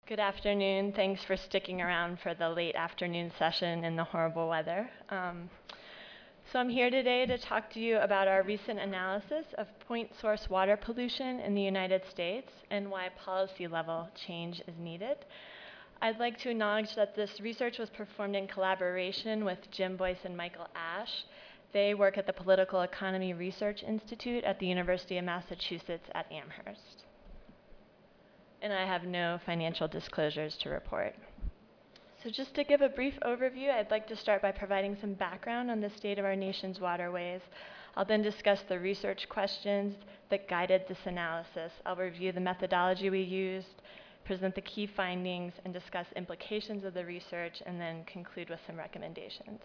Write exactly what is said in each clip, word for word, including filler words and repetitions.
Good afternoon. Thanks for sticking around for the late afternoon session in the horrible weather. Um, so I'm here today to talk to you about our recent analysis of point source water pollution in the United States and why policy level change is needed. I'd like to acknowledge that this research was performed in collaboration with Jim Boyce and Michael Ash. They work at the Political Economy Research Institute at the University of Massachusetts at Amherst. And I have no financial disclosures to report. So just to give a brief overview, I'd like to start by providing some background on the state of our nation's waterways. I'll then discuss the research questions that guided this analysis. I'll review the methodology we used, present the key findings, and discuss implications of the research, and then conclude with some recommendations.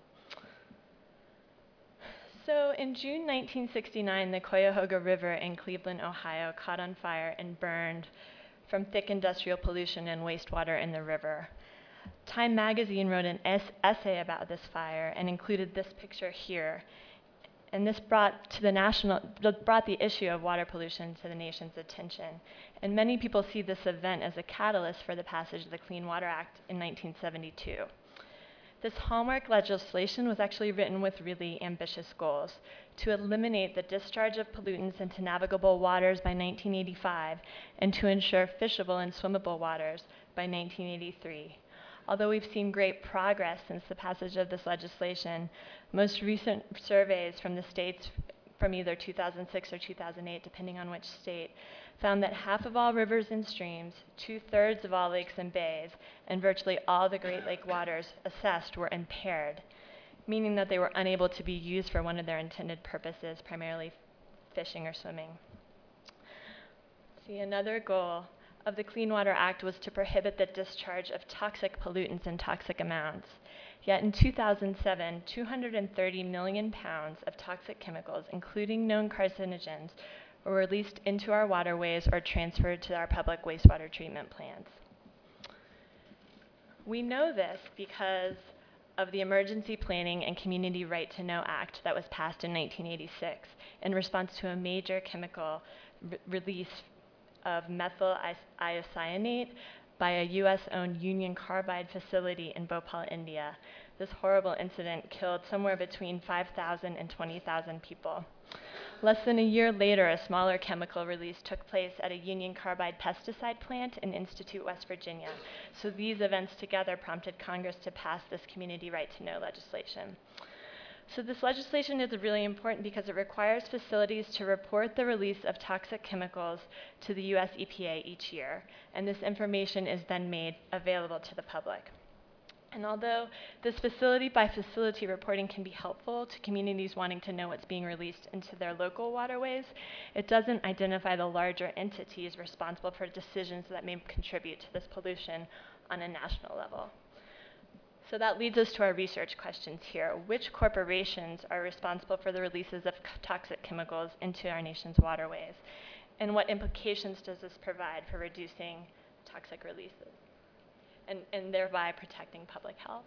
So in June nineteen sixty-nine, the Cuyahoga River in Cleveland, Ohio, caught on fire and burned from thick industrial pollution and wastewater in the river. Time magazine wrote an es- essay about this fire and included this picture here. And this brought to the national brought the issue of water pollution to the nation's attention. And many people see this event as a catalyst for the passage of the Clean Water Act in nineteen seventy-two. This hallmark legislation was actually written with really ambitious goals: to eliminate the discharge of pollutants into navigable waters by nineteen eighty-five, and to ensure fishable and swimmable waters by nineteen eighty-three. Although we've seen great progress since the passage of this legislation, most recent surveys from the states from either two thousand six or two thousand eight, depending on which state, found that half of all rivers and streams, two-thirds of all lakes and bays, and virtually all the Great Lake waters assessed were impaired, meaning that they were unable to be used for one of their intended purposes, primarily fishing or swimming. See, another goal of the Clean Water Act was to prohibit the discharge of toxic pollutants in toxic amounts. Yet in two thousand seven, two hundred thirty million pounds of toxic chemicals, including known carcinogens, were released into our waterways or transferred to our public wastewater treatment plants. We know this because of the Emergency Planning and Community Right to Know Act that was passed in nineteen eighty-six in response to a major chemical re- release of methyl isocyanate by a U S-owned Union Carbide facility in Bhopal, India. This horrible incident killed somewhere between five thousand and twenty thousand people. Less than a year later, a smaller chemical release took place at a Union Carbide pesticide plant in Institute, West Virginia. So these events together prompted Congress to pass this community right to know legislation. So this legislation is really important because it requires facilities to report the release of toxic chemicals to the U S E P A each year, and this information is then made available to the public. And although this facility-by-facility reporting can be helpful to communities wanting to know what's being released into their local waterways, it doesn't identify the larger entities responsible for decisions that may contribute to this pollution on a national level. So that leads us to our research questions here. Which corporations are responsible for the releases of c- toxic chemicals into our nation's waterways? And what implications does this provide for reducing toxic releases and, and thereby protecting public health?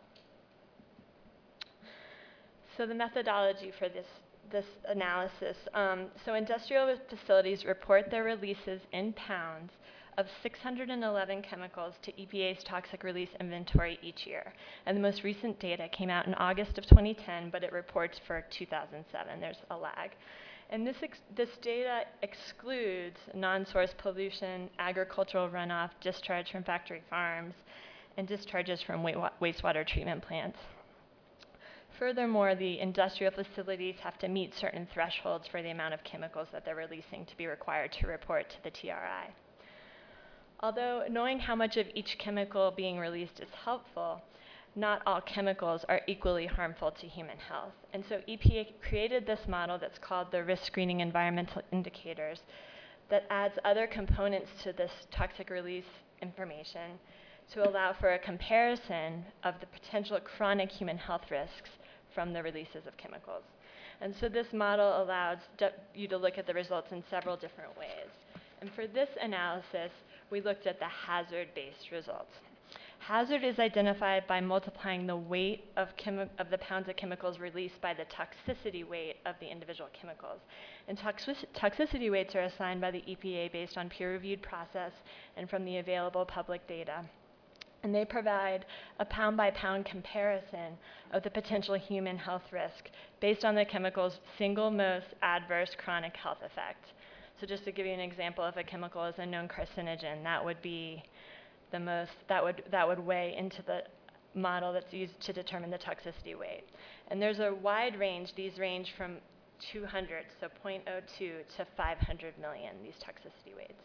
So the methodology for this, this analysis. Um, so industrial facilities report their releases in pounds of six hundred eleven chemicals to E P A's toxic release inventory each year. And the most recent data came out in August of twenty ten, but it reports for two thousand seven. There's a lag. And this, ex- this data excludes non-source pollution, agricultural runoff, discharge from factory farms, and discharges from wa- wastewater treatment plants. Furthermore, the industrial facilities have to meet certain thresholds for the amount of chemicals that they're releasing to be required to report to the T R I. Although knowing how much of each chemical being released is helpful, not all chemicals are equally harmful to human health. And so E P A created this model that's called the Risk Screening Environmental Indicators that adds other components to this toxic release information to allow for a comparison of the potential chronic human health risks from the releases of chemicals. And so this model allows d- you to look at the results in several different ways. And for this analysis, we looked at the hazard-based results. Hazard is identified by multiplying the weight of, chemi- of the pounds of chemicals released by the toxicity weight of the individual chemicals. And toxic- toxicity weights are assigned by the E P A based on peer-reviewed process and from the available public data. And they provide a pound-by-pound comparison of the potential human health risk based on the chemical's single most adverse chronic health effect. So just to give you an example, if a chemical is a known carcinogen, that would be the most, that would, that would weigh into the model that's used to determine the toxicity weight. And there's a wide range. These range from two hundred, so zero point zero two, to five hundred million, these toxicity weights.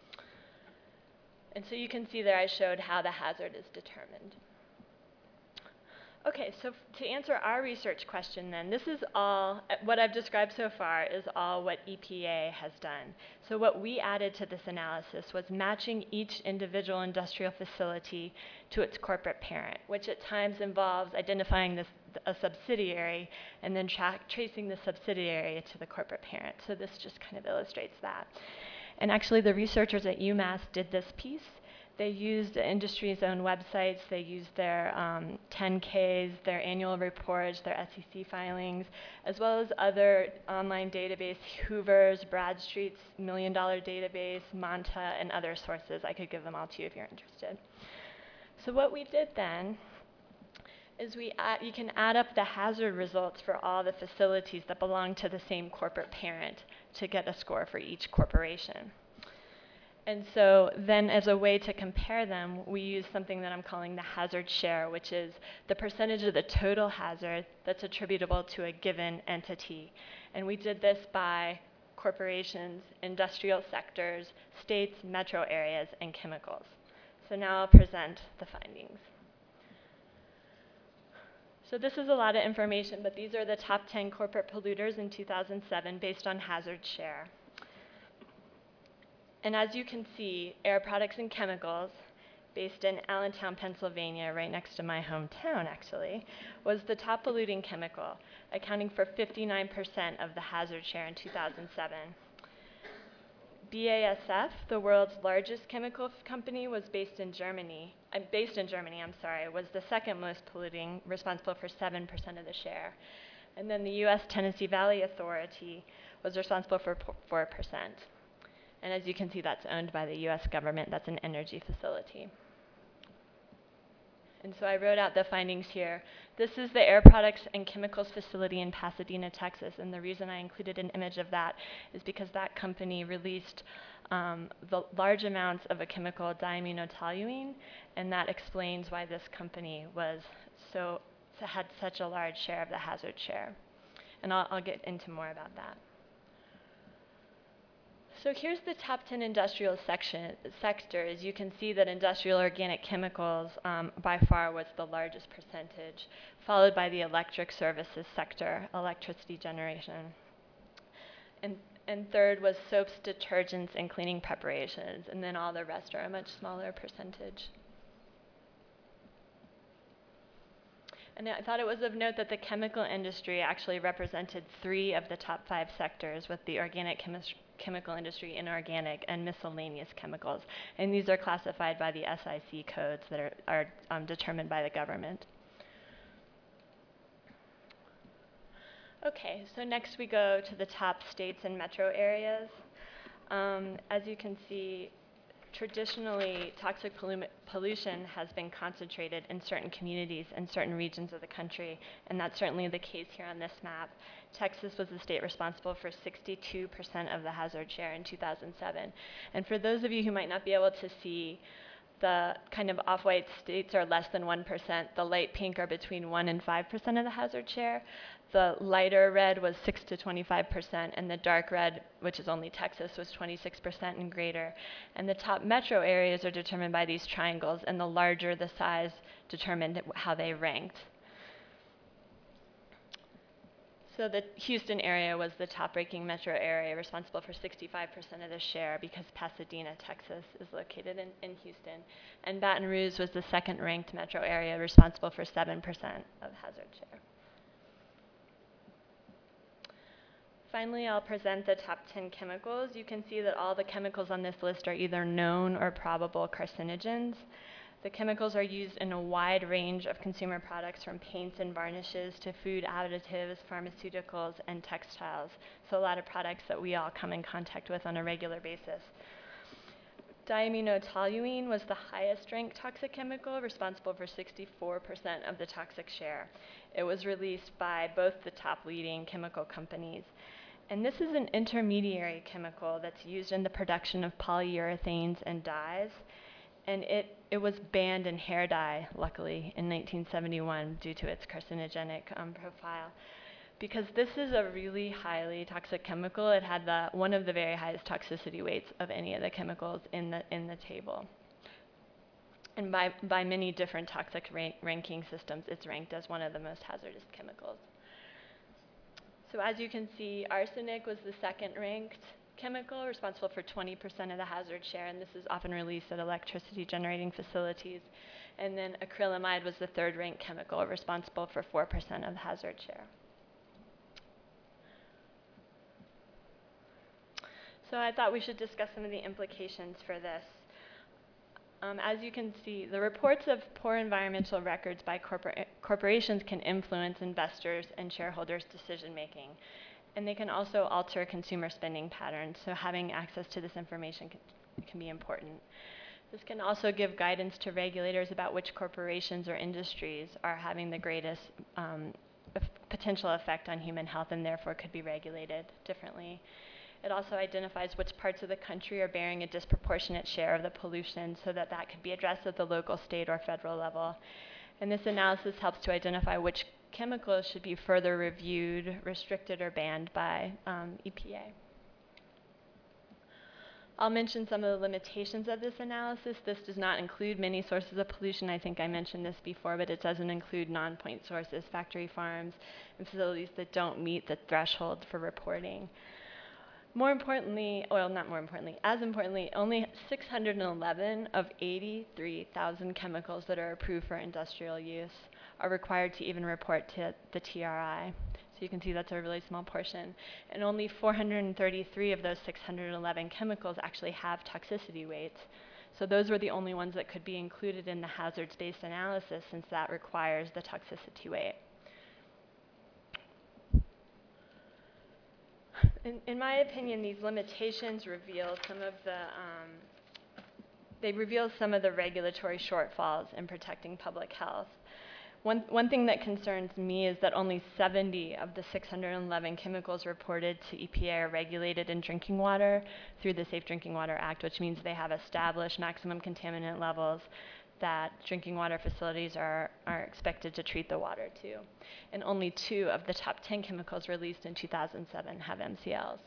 And so you can see there I showed how the hazard is determined. Okay, so to answer our research question then, this is all, what I've described so far is all what E P A has done. So what we added to this analysis was matching each individual industrial facility to its corporate parent, which at times involves identifying this, a subsidiary and then tra- tracing the subsidiary to the corporate parent. So this just kind of illustrates that. And actually the researchers at UMass did this piece. They used the industry's own websites, they used their um, ten Ks, their annual reports, their S E C filings, as well as other online database, Hoover's, Bradstreet's Million Dollar Database, Monta, and other sources. I could give them all to you if you're interested. So what we did then is we add, you can add up the hazard results for all the facilities that belong to the same corporate parent to get a score for each corporation. And so then as a way to compare them, we use something that I'm calling the hazard share, which is the percentage of the total hazard that's attributable to a given entity. And we did this by corporations, industrial sectors, states, metro areas, and chemicals. So now I'll present the findings. So this is a lot of information, but these are the top ten corporate polluters in two thousand seven based on hazard share. And as you can see, Air Products and Chemicals, based in Allentown, Pennsylvania, right next to my hometown actually, was the top polluting chemical, accounting for fifty-nine percent of the hazard share in two thousand seven. B A S F, the world's largest chemical f- company, was based in Germany. Uh, based in Germany, I'm sorry, was the second most polluting, responsible for seven percent of the share. And then the U S Tennessee Valley Authority was responsible for four percent. And as you can see, that's owned by the U S government. That's an energy facility. And so I wrote out the findings here. This is the Air Products and Chemicals facility in Pasadena, Texas. And the reason I included an image of that is because that company released um, the large amounts of a chemical, diaminotoluene, and that explains why this company was so, so had such a large share of the hazard share. And I'll, I'll get into more about that. So here's the top ten industrial section, sectors. You can see that industrial organic chemicals um, by far was the largest percentage, followed by the electric services sector, electricity generation. And, and third was soaps, detergents, and cleaning preparations, and then all the rest are a much smaller percentage. And I thought it was of note that the chemical industry actually represented three of the top five sectors, with the organic chemistry chemical industry, inorganic, and miscellaneous chemicals. And these are classified by the S I C codes that are, are um, determined by the government. Okay, so next we go to the top states and metro areas. Um, as you can see, traditionally, toxic pollu- pollution has been concentrated in certain communities and certain regions of the country, and that's certainly the case here on this map. Texas was the state responsible for sixty-two percent of the hazard share in two thousand seven. And for those of you who might not be able to see, the kind of off-white states are less than one percent. The light pink are between one and five percent of the hazard share. The lighter red was six to twenty-five percent, and the dark red, which is only Texas, was twenty-six percent and greater. And the top metro areas are determined by these triangles, and the larger the size determined how they ranked. So the Houston area was the top-ranking metro area, responsible for sixty-five percent of the share because Pasadena, Texas, is located in, in Houston. And Baton Rouge was the second-ranked metro area, responsible for seven percent of hazard share. Finally, I'll present the top ten chemicals. You can see that all the chemicals on this list are either known or probable carcinogens. The chemicals are used in a wide range of consumer products, from paints and varnishes to food additives, pharmaceuticals, and textiles. So a lot of products that we all come in contact with on a regular basis. Diaminotoluene was the highest ranked toxic chemical, responsible for sixty-four percent of the toxic share. It was released by both the top leading chemical companies. And this is an intermediary chemical that's used in the production of polyurethanes and dyes. And it, it was banned in hair dye, luckily, in nineteen seventy-one due to its carcinogenic um, profile. Because this is a really highly toxic chemical, it had the, one of the very highest toxicity weights of any of the chemicals in the, in the table. And by, by many different toxic rank, ranking systems, it's ranked as one of the most hazardous chemicals. So as you can see, arsenic was the second ranked chemical, responsible for twenty percent of the hazard share, and this is often released at electricity generating facilities. And then acrylamide was the third ranked chemical, responsible for four percent of the hazard share. So I thought we should discuss some of the implications for this. Um, as you can see, the reports of poor environmental records by corpora- corporations can influence investors' and shareholders' decision making. And they can also alter consumer spending patterns, so having access to this information can, can be important. This can also give guidance to regulators about which corporations or industries are having the greatest um, potential effect on human health and therefore could be regulated differently. It also identifies which parts of the country are bearing a disproportionate share of the pollution so that that could be addressed at the local, state, or federal level. And this analysis helps to identify which chemicals should be further reviewed, restricted, or banned by um, E P A. I'll mention some of the limitations of this analysis. This does not include many sources of pollution. I think I mentioned this before, but it doesn't include non-point sources, factory farms, and facilities that don't meet the threshold for reporting. More importantly, well, not more importantly, as importantly, only six hundred eleven of eighty-three thousand chemicals that are approved for industrial use are required to even report to the T R I. So you can see that's a really small portion. And only four hundred thirty-three of those six hundred eleven chemicals actually have toxicity weights. So those were the only ones that could be included in the hazards-based analysis, since that requires the toxicity weight. In, in my opinion, these limitations reveal some of the, um, they reveal some of the regulatory shortfalls in protecting public health. One, one thing that concerns me is that only seventy of the six hundred eleven chemicals reported to E P A are regulated in drinking water through the Safe Drinking Water Act, which means they have established maximum contaminant levels that drinking water facilities are, are expected to treat the water to. And only two of the top ten chemicals released in two thousand seven have M C Ls.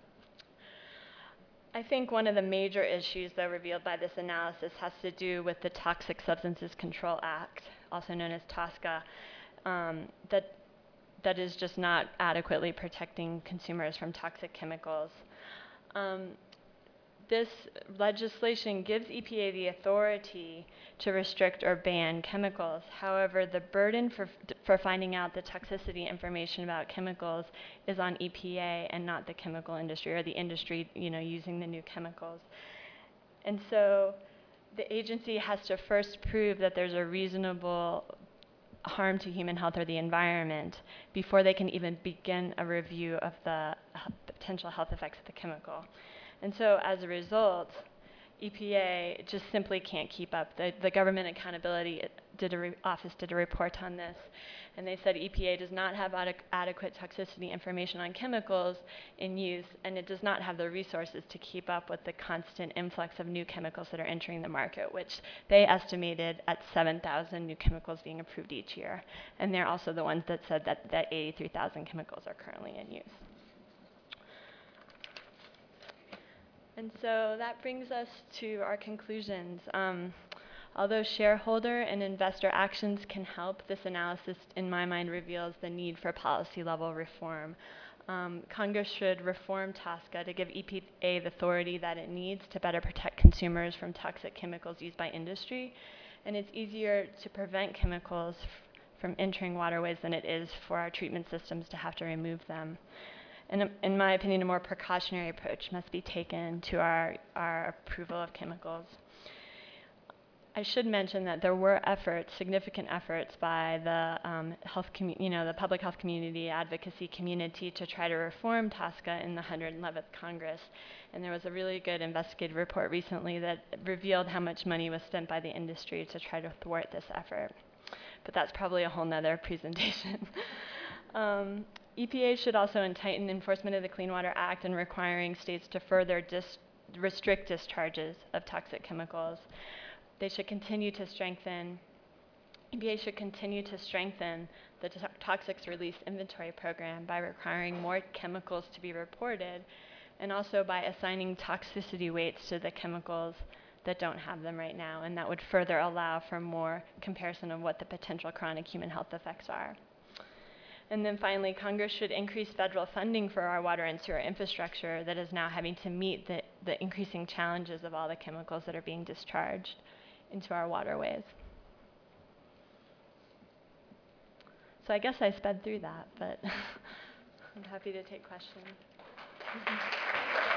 I think one of the major issues, though, revealed by this analysis has to do with the Toxic Substances Control Act, also known as TSCA, um, that, that is just not adequately protecting consumers from toxic chemicals. Um, This legislation gives E P A the authority to restrict or ban chemicals. However, the burden for, for finding out the toxicity information about chemicals is on E P A and not the chemical industry or the industry, you know, using the new chemicals. And so the agency has to first prove that there's a reasonable harm to human health or the environment before they can even begin a review of the potential health effects of the chemical. And so as a result, E P A just simply can't keep up. The, the Government Accountability did a re- Office did a report on this, and they said E P A does not have ad- adequate toxicity information on chemicals in use, and it does not have the resources to keep up with the constant influx of new chemicals that are entering the market, which they estimated at seven thousand new chemicals being approved each year. And they're also the ones that said that, that eighty-three thousand chemicals are currently in use. And so that brings us to our conclusions. Um, although shareholder and investor actions can help, this analysis, in my mind, reveals the need for policy-level reform. Um, Congress should reform TSCA to give E P A the authority that it needs to better protect consumers from toxic chemicals used by industry. And it's easier to prevent chemicals f- from entering waterways than it is for our treatment systems to have to remove them. And in my opinion, a more precautionary approach must be taken to our, our approval of chemicals. I should mention that there were efforts, significant efforts by the um, health, commu- you know, the public health community, advocacy community to try to reform TSCA in the one hundred eleventh Congress. And there was a really good investigative report recently that revealed how much money was spent by the industry to try to thwart this effort. But that's probably a whole nother presentation. um, E P A should also tighten enforcement of the Clean Water Act and requiring states to further dis- restrict discharges of toxic chemicals. They should continue to strengthen, E P A should continue to strengthen the to- toxics release inventory program by requiring more chemicals to be reported, and also by assigning toxicity weights to the chemicals that don't have them right now, and that would further allow for more comparison of what the potential chronic human health effects are. And then finally, Congress should increase federal funding for our water and sewer infrastructure that is now having to meet the, the increasing challenges of all the chemicals that are being discharged into our waterways. So I guess I sped through that, but I'm happy to take questions. Mm-hmm.